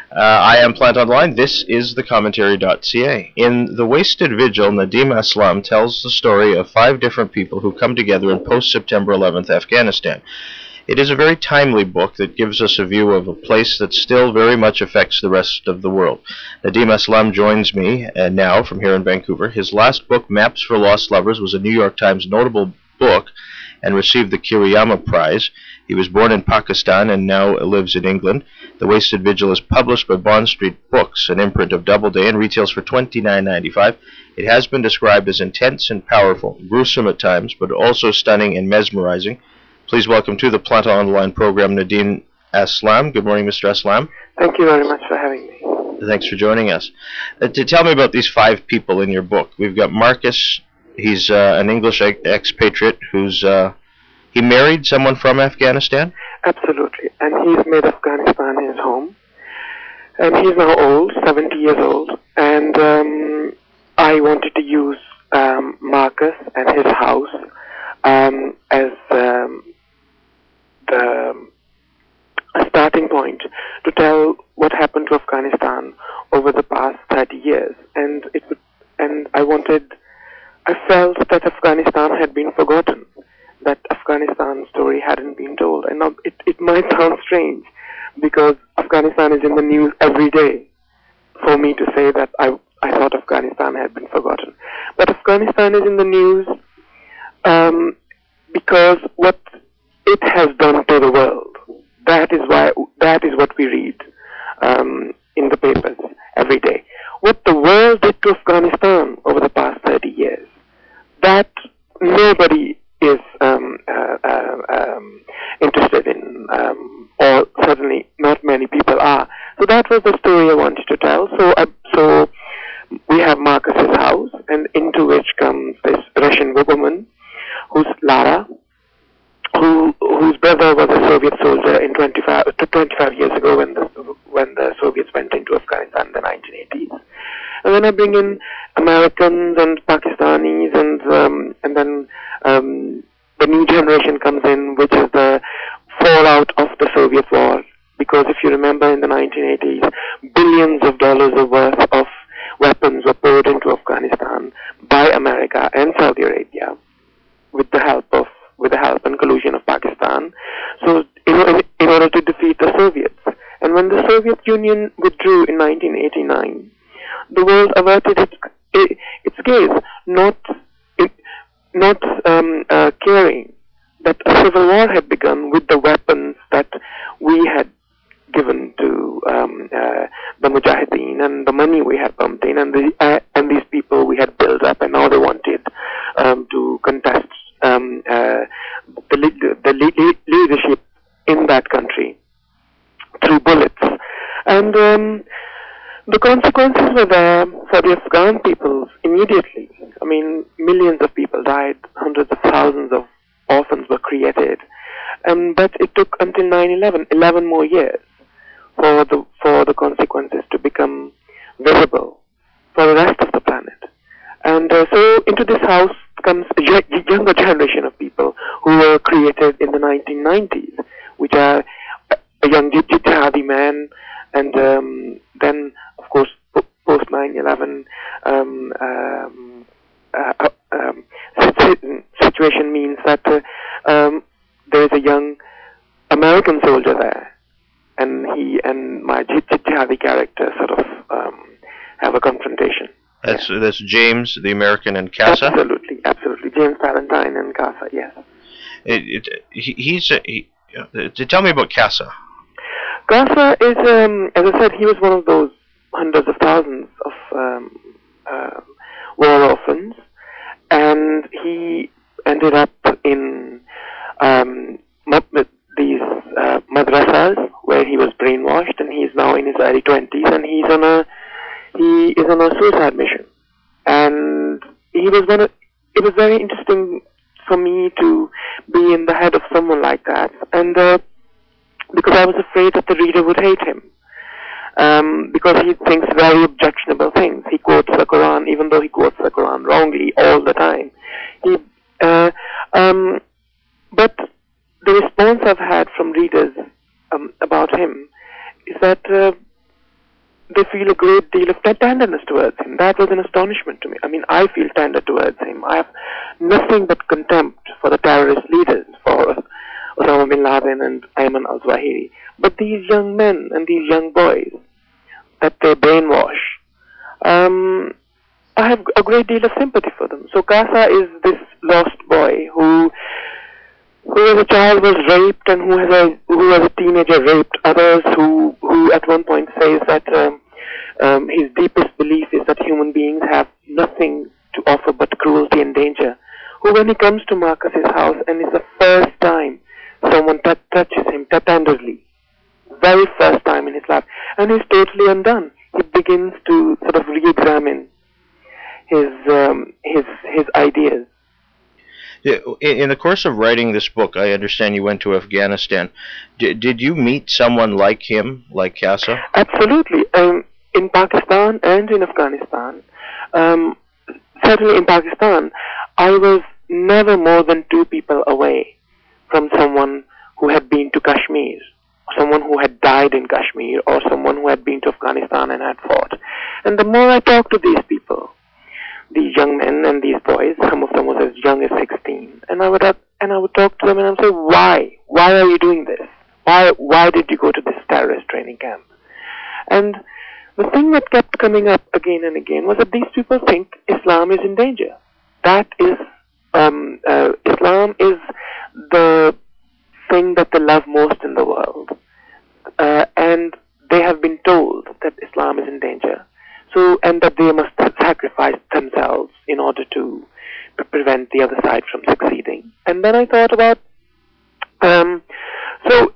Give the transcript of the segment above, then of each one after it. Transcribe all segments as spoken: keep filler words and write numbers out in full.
Uh, I am Plant Online. This is the commentary dot c a. In The Wasted Vigil, Nadim Aslam tells the story of five different people who come together in post-September eleventh Afghanistan. It is a very timely book that gives us a view of a place that still very much affects the rest of the world. Nadim Aslam joins me uh, now from here in Vancouver. His last book, Maps for Lost Lovers, was a New York Times notable book and received the Kiriyama Prize. He was born in Pakistan and now lives in England. The Wasted Vigil is published by Bond Street Books, an imprint of Doubleday, and retails for twenty-nine ninety-five. It has been described as intense and powerful, gruesome at times, but also stunning and mesmerizing. Please welcome to the Plant Online program Nadim Aslam. Good morning, Mister Aslam. Thank you very much for having me. Thanks for joining us. Uh, to tell me about these five people in your book, we've got Marcus. He's uh, an English expatriate who's uh, he married someone from Afghanistan? Absolutely, and he's made Afghanistan his home. And he's now old, seventy years old, and um, I wanted to use um, Marcus and his house um, as um, the a starting point to tell what happened to Afghanistan over the past thirty years. And it would, and I wanted, I felt that Afghanistan had been forgotten, that Afghanistan's story hadn't been told. And now it, it might sound strange because Afghanistan is in the news every day for me to say that I, I thought Afghanistan had been forgotten. But Afghanistan is in the news um, because what it has done to the world. That is why, that is what we read um, in the papers every day. What the world did to Afghanistan over the past thirty years, that nobody is um, uh, uh, um, interested in, um, or certainly not many people are. So that was the story I wanted to tell. So, uh, so we have Marcus's house, and into which comes this Russian woman, who's Lara, who whose brother was a Soviet soldier in twenty-five years ago when the when the Soviets went into Afghanistan in the nineteen eighties. And then I bring in Americans and Pakistanis, and um, and then um, the new generation comes in, which is the fallout of the Soviet war. Because if you remember, in the nineteen eighties, billions of dollars of worth of weapons were poured into Afghanistan by America and Saudi Arabia, with the help of with the help and collusion of Pakistan, so in, in order to defeat the Soviets. And when the Soviet Union withdrew in nineteen eighty-nine, the world averted its, its gaze, not not um, uh, caring that a civil war had begun with the weapons that we had given to um, uh, the Mujahideen and the money we had pumped in, and the uh, and these people we had built up, and now they wanted um, to contest Um, uh, the, the le leadership in that country through bullets. And um, the consequences were there for the Afghan people immediately. I mean, millions of people died, hundreds of thousands of orphans were created. Um, but it took until nine eleven, eleven more years for the, for the consequences to become visible for the rest of the planet. And uh, so into this house comes a younger generation of people who were created in the nineteen nineties, which are a young jihadi man, and um, then, of course, post nine eleven um, um, uh, um, situation means that uh, um, there is a young American soldier there, and he and my jihadi character sort of um, have a confrontation. That's, yeah. That's James, the American, and Casa? Absolutely, absolutely. James Valentine and Casa, yes. It, it, he, he's a, he, uh, tell me about Casa. Casa is, um, as I said, he was one of those hundreds of thousands of um, uh, war orphans, and he ended up in um, these uh, madrasas where he was brainwashed, and he's now in his early twenties, and he's on a He is on a suicide mission, and he was one of, it was very interesting for me to be in the head of someone like that, and uh, because I was afraid that the reader would hate him, um, because he thinks very objectionable things. He quotes the Quran, even though he quotes the Quran wrongly all the time. He, uh, um, but the response I've had from readers um, about him is that uh, they feel a great deal of tenderness towards him. That was an astonishment to me. I mean, I feel tender towards him. I have nothing but contempt for the terrorist leaders, for Osama bin Laden and Ayman al-Zawahiri. But these young men and these young boys that they brainwash, um, I have a great deal of sympathy for them. So Casa is this lost boy who, who as a child was raped, and who has a who as a teenager raped others. Who who at one point says that um, um, his deepest belief is that human beings have nothing to offer but cruelty and danger. Who, when he comes to Marcus's house, and it's the first time someone t- touches him tenderly, very first time in his life, and he's totally undone. He begins to sort of re-examine his um, his his ideas. In the course of writing this book, I understand you went to Afghanistan. D- did you meet someone like him, like Casa? Absolutely. Um, in Pakistan and in Afghanistan, um, certainly in Pakistan, I was never more than two people away from someone who had been to Kashmir, someone who had died in Kashmir, or someone who had been to Afghanistan and had fought. And the more I talked to these people, these young men and these boys, some of them was as young as sixteen, and I would have, and I would talk to them and I would say, why? Why are you doing this? Why why did you go to this terrorist training camp? And the thing that kept coming up again and again was that these people think Islam is in danger. That is, um, uh, Islam is the thing that they love most in the world, uh, and they have been told that Islam is in danger. So, and that they must sacrifice themselves in order to prevent the other side from succeeding. And then I thought about, um, so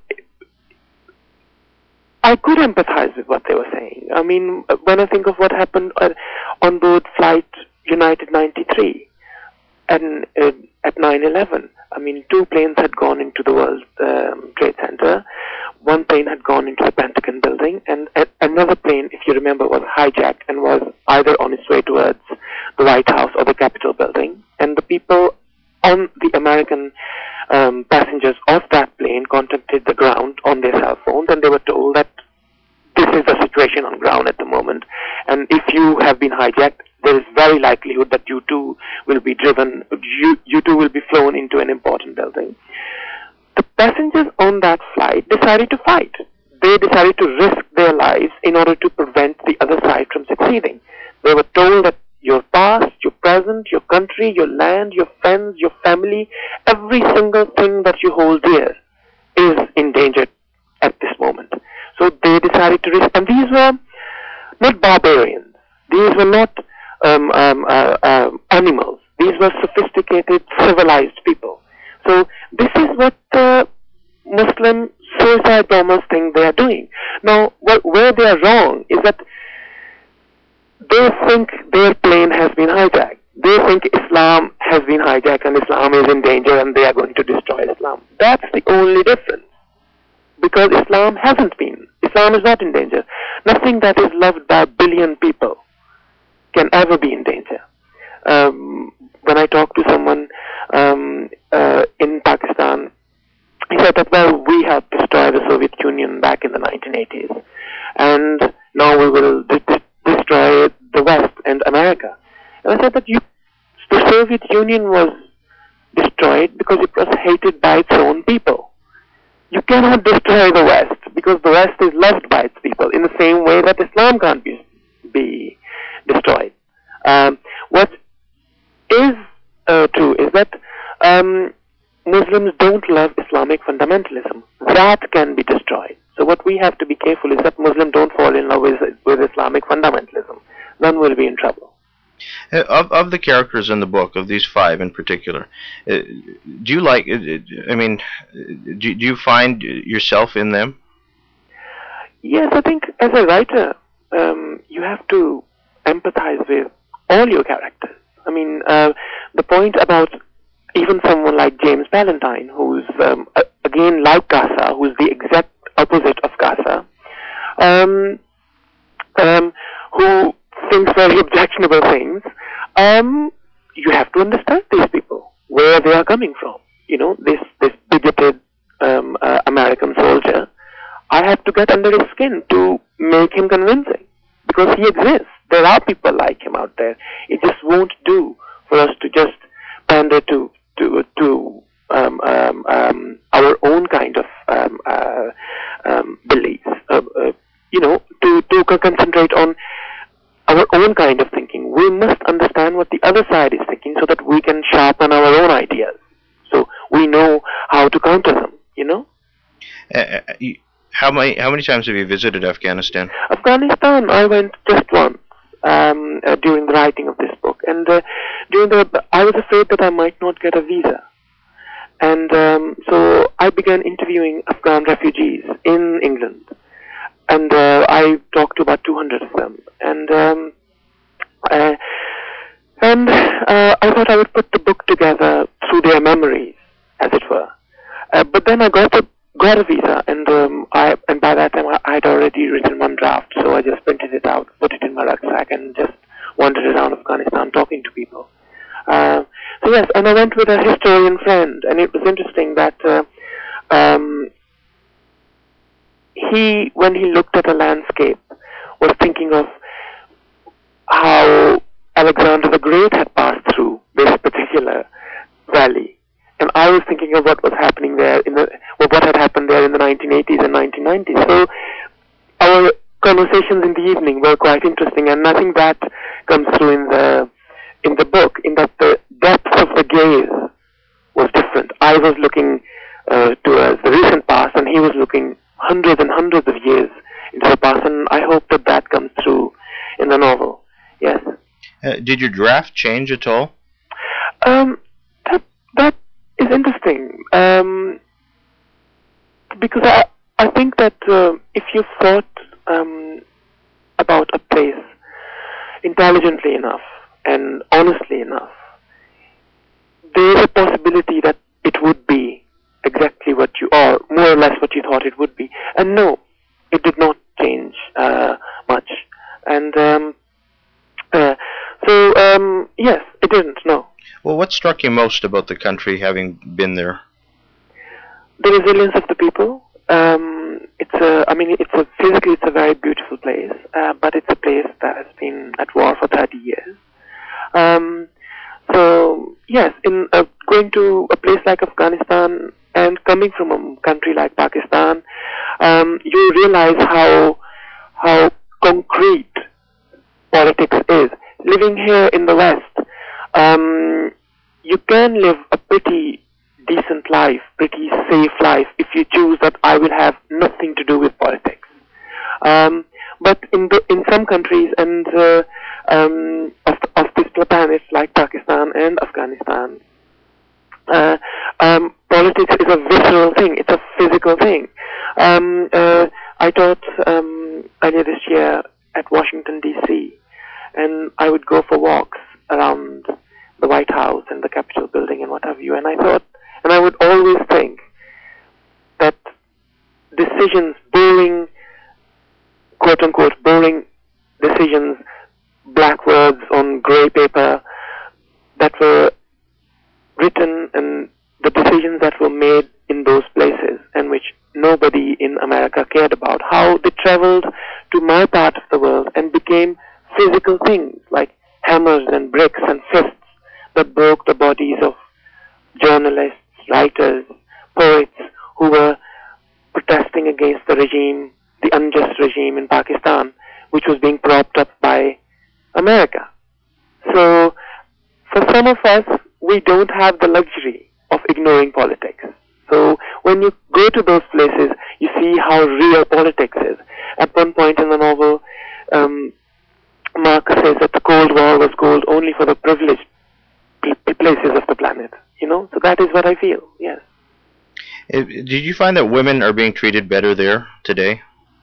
I could empathize with what they were saying. I mean, when I think of what happened uh, on board flight United ninety-three and uh, at nine eleven, I mean, two planes had gone into the World um, Trade Center. One plane had gone into the Pentagon building, and a- another plane, if you remember, was hijacked and was either on its way towards the White House or the Capitol building. And the people on the American um, passengers of that plane contacted the ground on their cell phones, and they were told that this is the situation on ground at the moment, and if you have been hijacked, there is very likelihood that you too will be driven, you, you too will be flown into an important building. The passengers on that flight decided to fight. They decided to risk their lives in order to prevent the other side from succeeding. They were told that your past, your present, your country, your land, your friends, your family, every single thing that you hold dear is in danger at this moment. So they decided to risk, and these were not barbarians. These were not um, um, uh, uh, animals. These were sophisticated, civilized people. So this is what the Muslim suicide bombers think they are doing. Now, what, where they are wrong is that they think their plane has been hijacked. They think Islam has been hijacked and Islam is in danger and they are going to destroy Islam. That's the only difference. Because Islam hasn't been. Islam is not in danger. Nothing that is loved by a billion people can ever be in danger. Um, when I talk to someone um, uh, in Pakistan, he said that, well, we helped destroy the Soviet Union back in the nineteen eighties, and now we will de- de- destroy the West and America. And I said that you, the Soviet Union was destroyed because it was hated by its own people. You cannot destroy the West because the West is loved by its people in the same way that Islam can't be, be destroyed. Um, what is uh, true is that um, Muslims don't love Islamic fundamentalism. That can be destroyed. So what we have to be careful is that Muslims don't fall in love with, with Islamic fundamentalism. Then we'll be in trouble. Of of the characters in the book, of these five in particular, uh, do you like? Uh, I mean, do, do you find yourself in them? Yes, I think as a writer, um, you have to empathize with all your characters. I mean, uh, the point about even someone like James Ballantyne, who's um, again like Casa, who's the exact opposite of Casa, um, um, who thinks very objectionable things. Um, you have to understand these people, where they are coming from. You know, this this bigoted American soldier, I have to get under his skin to make him convincing. because he exists. There are people like him out there. It just won't do for us to just pander to to to um, um, um, our own kind of um, uh, um, beliefs. Uh, uh, you know, to to concentrate on our own kind of thinking. We must understand what the other side is thinking so that we can sharpen our own ideas. So we know how to counter them. You know. Uh, you, how many how many times have you visited Afghanistan? Afghanistan, I went just once um, uh, during the writing of this book, and uh, during the I was afraid that I might not get a visa, and um, so I began interviewing Afghan refugees in England, and uh, I talked to about two hundred of them, and um, uh, and uh, I thought I would put the book together through their memories, as it were. Uh, but then I got a got a visa, and um, I and by that time I had already written one draft, so I just printed it out, put it in my rucksack, and just wandered around Afghanistan talking to people. Uh, so yes, and I went with a historian friend, and it was interesting that uh, um, he, when he looked at a landscape, was thinking of how Alexander the Great had passed through this particular valley. And I was thinking of what was happening there in the, well, what had happened there in the nineteen eighties and nineteen nineties. So our conversations in the evening were quite interesting, and I think that comes through in the in the book, in that the depth of the gaze was different. I was looking uh, towards the recent past, and he was looking hundreds and hundreds of years into the past, and I hope that that comes through in the novel. Yes. Uh, did your draft change at all? Um, that that. is interesting, um, because I, I think that uh, if you thought um, about a place intelligently enough and honestly enough, there is a possibility that it would be exactly what you are, more or less what you thought it would be. And no, it did not change uh, much. And um, uh, so, um, yes, it didn't, no. Well, what struck you most about the country, having been there? The resilience of the people. Um, it's a, I mean, it's a, physically it's a very beautiful place, uh, but it's a place that has been at war for thirty years. Um, so, yes, in uh, going to a place like Afghanistan and coming from a country like Pakistan, um, you realize how, how concrete politics is. Living here in the West, Um, you can live a pretty decent life, pretty safe life, if you choose that I will have nothing to do with politics. Um, but in the, in some countries and uh, um, of, of this planet, like Pakistan and Afghanistan, uh, um, politics is a visceral thing. It's a physical thing. Um, uh, I taught um, earlier this year at Washington D C, and I would go for walks around the White House and the Capitol building and what have you, and I thought, and I would always think that decisions, boring, quote-unquote, boring decisions, black words on grey paper that were written, and the decisions that were made in those places and which nobody in America cared about, how they traveled to my part of the world and became physical things like hammers and bricks and fists that broke the bodies of journalists, writers, poets who were protesting against the regime, the unjust regime in Pakistan, which was being propped up by America. So, for some of us, we don't have the luxury of ignoring politics. So, when you go to those places, you see how real politics is. At one point in the novel, um, Marcus says that the Cold War was gold only for the privileged places of the planet. You know, so that is what I feel. Yes. Did you find that women are being treated better there today?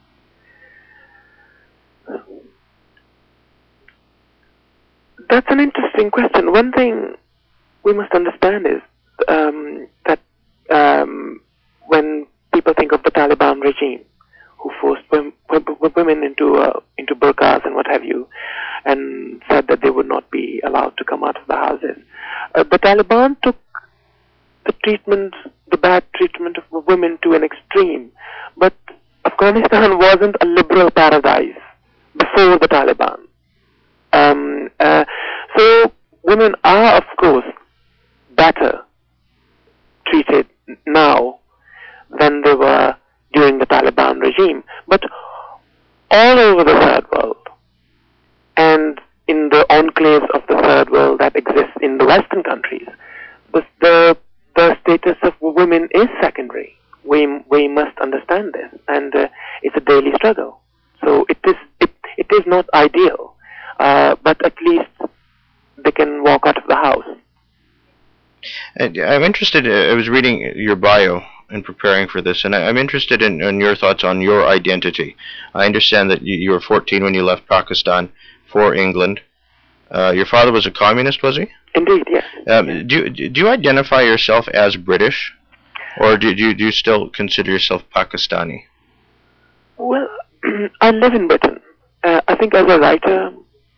That's an interesting question. One thing we must understand is um, that um, when people think of the Taliban regime, who forced women into uh, into burqas and what have you, and said that they would not be allowed to come out of the houses, uh, the Taliban took the treatment, the bad treatment of women to an extreme. But Afghanistan wasn't a liberal paradise before before the Taliban. Um, uh, so women are, of course, better treated now than they were during the Taliban regime. But all over the third world, and in the enclaves of the third world that exists in the Western countries, the the, the status of women is secondary. We we must understand this, and uh, it's a daily struggle. So it is it it is not ideal, uh, but at least they can walk out of the house. And I'm interested. I was reading your bio in preparing for this, and I'm interested in, in your thoughts on your identity. I understand that you, you were fourteen when you left Pakistan for England. Uh, your father was a communist, was he? Indeed, yes. Um, do do you identify yourself as British, or do you do you still consider yourself Pakistani? Well, I live in Britain. Uh, I think as a writer,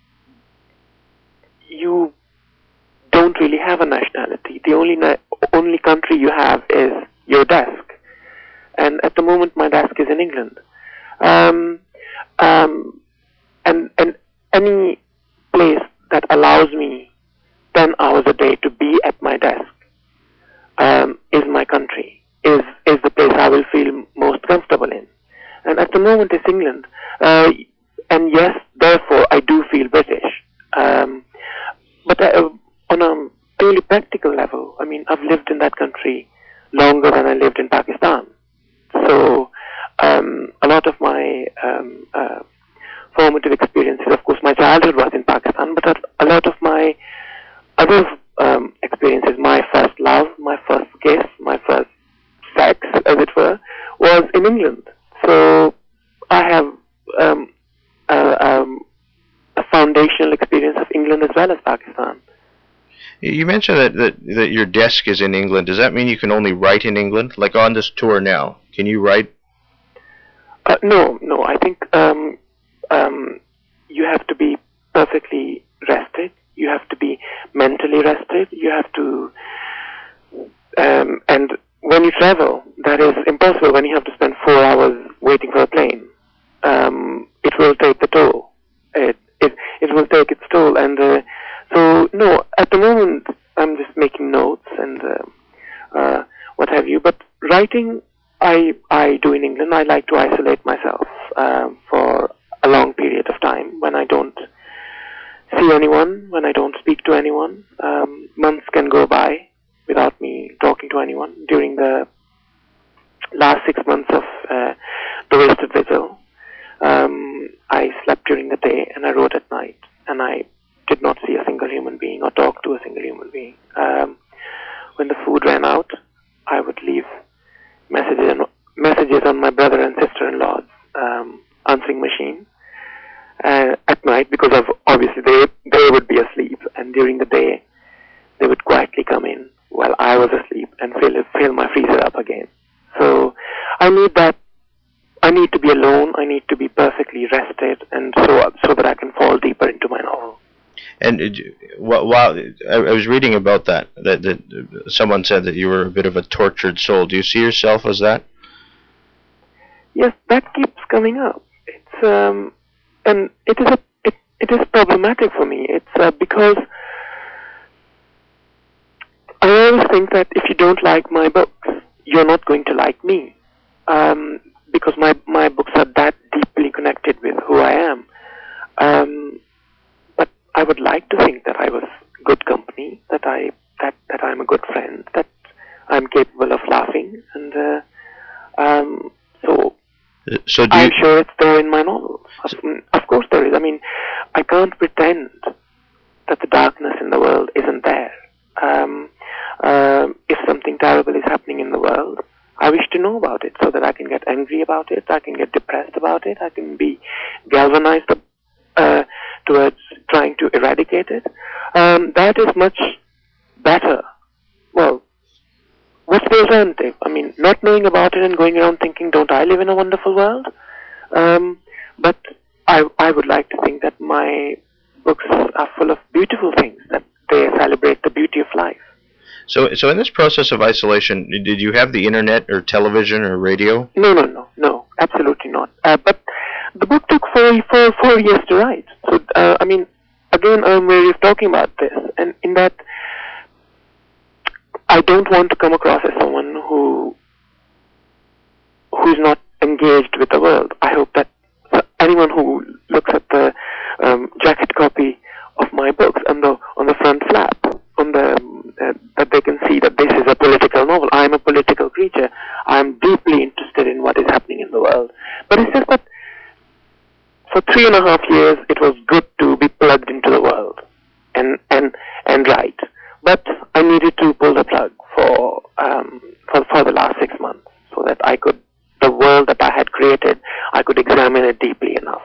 you don't really have a nationality. The only na only country you have is your desk, and at the moment my desk is in England. Um, um, and and any place that allows me ten hours a day to be at my desk um, is my country. Is is the place I will feel most comfortable in. And at the moment it's England. Uh, and yes, therefore I do feel British. Um, but uh, on a purely practical level, I mean, I've lived in that country longer than I lived in Pakistan. So um, a lot of my um, uh, formative experiences, of course, my childhood was in Pakistan, but a, a lot of my other um, experiences, my first love, my first kiss, my first sex, as it were, was in England. So I have um, uh, um, a foundational experience of England as well as Pakistan. You mentioned that, that, that your desk is in England. Does that mean you can only write in England? Like on this tour now, can you write? Uh, no, no. I think um, um, you have to be perfectly rested. You have to be mentally rested. You have to... Um, and when you travel, that is impossible when you have to spend four hours waiting for a plane. Um, it will take the toll. It, it, it will take its toll. And uh, so, no, at the moment, I'm just making notes and uh, uh, what have you. But writing, I, I do in England. I like to isolate myself uh, for a long period of time when I don't see anyone, when I don't speak to anyone. Um, months can go by without me talking to anyone. During the last six months of uh, The Wasted Vigil, um, I slept during the day and I wrote at night, and I did not see a single human being or talk to a single human being. Um, when the food ran out, I would leave messages on, messages on my brother and sister-in-law's um, answering machine uh, at night, because of obviously they they would be asleep, and during the day they would quietly come in while I was asleep and fill fill my freezer up again. So I need that. I need to be alone. I need to be perfectly rested, and so so that I can fall deeper into my novel. And while I was reading about that, that, that someone said that you were a bit of a tortured soul. Do you see yourself as that? Yes, that keeps coming up. It's um, and it is a it, it is problematic for me. It's uh, because I always think that if you don't like my books, you're not going to like me, um, because my my books are that deeply connected with who I am. Um, but I would like to think that I was good company, that I that that I'm a good friend, that I'm capable of laughing, and uh, um, so. So do I'm you, sure it's there in my novels. Of, of course there is. I mean, I can't pretend that the darkness in the world isn't there. Um, uh, if something terrible is happening in the world, I wish to know about it so that I can get angry about it, I can get depressed about it, I can be galvanized uh, towards trying to eradicate it. Um, that is much better. Well, what's the alternative? I mean, not knowing about it and going around thinking, don't I live in a wonderful world? Um, but I, I would like to think that my books are full of beautiful things, that they celebrate the beauty of life. So, so in this process of isolation, did you have the internet or television or radio? No, no, no, no, absolutely not. Uh, but The book took four, four, four years to write. So, uh, I mean, again, I'm wary of talking about this, and in that, I don't want to come across as someone who who's not engaged with the world. I hope that anyone who looks at the um, jacket copy of my books on the on the front flap, on the uh, that they can see that this is a political novel. I am a political creature. I am deeply interested in what is happening in the world. But it's just that for three and a half years, it was good to be plugged into the world and and and write. But I needed to pull the plug for um, for for the last six months so that I could the world that I had created, I could examine it deeply enough.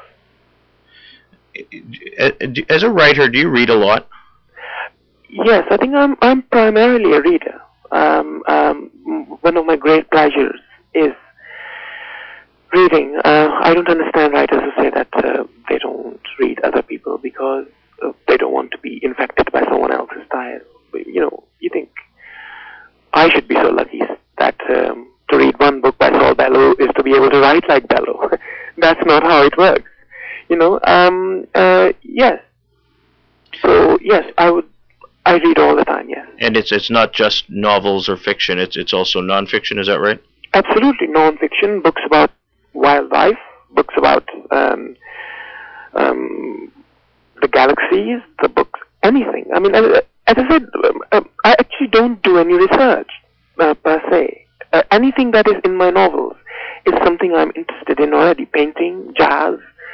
As a writer, do you read a lot? Yes, I think I'm I'm primarily a reader. Um, um, one of my great pleasures is reading. Uh, I don't understand writers who say that uh, they don't read other people because uh, they don't want to be infected by someone else's style. You know, you think I should be so lucky that um, to read one book by Saul Bellow is to be able to write like Bellow. That's not how it works. You know, um, uh, yes. So, yes, I would, I read all the time, yes. And it's it's not just novels or fiction, it's it's also non-fiction, is that right? Absolutely, non-fiction, books about wildlife, books about um, um, the galaxies, the books, anything. I mean, as I said, um, I actually don't do any research, uh, per se. Uh, anything that is in my novels is something I'm interested in already. Painting, jazz,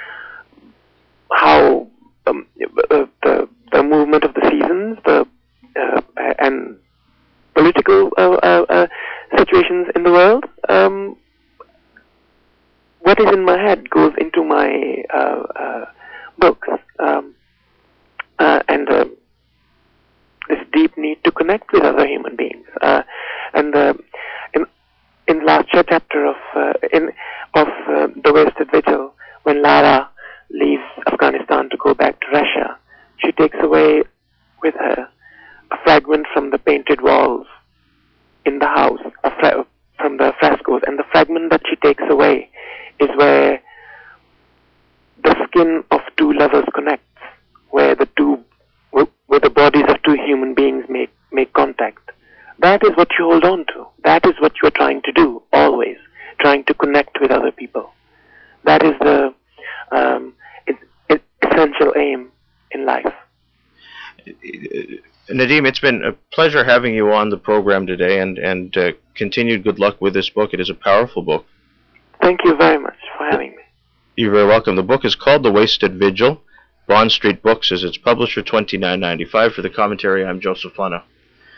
how um, uh, the the movement of the seasons, the uh, and political uh, uh, uh, situations in the world. Um, what is in my head goes into my uh, uh, books, um, uh, and uh, this deep need to connect with other human beings. Uh, and uh, in in the last chapter of uh, in of uh, The Wasted Vigil, when Lara leaves Afghanistan to go back to Russia, she takes away with her a fragment from the painted walls in the house, a fra from the frescoes, and the fragment that she takes away is where the skin of two lovers connects, where the two, where the bodies of two human beings make make contact. That is what you hold on to. That is what you are trying to do, always, trying to connect with other people. That is the um, it, it essential aim in life. Nadim, it's been a pleasure having you on the program today, and, and uh, continued good luck with this book. It is a powerful book. Thank you very much for having me. You're very welcome. The book is called The Wasted Vigil. Bond Street Books is its publisher, twenty-nine ninety-five. For the commentary, I'm Joseph Plano.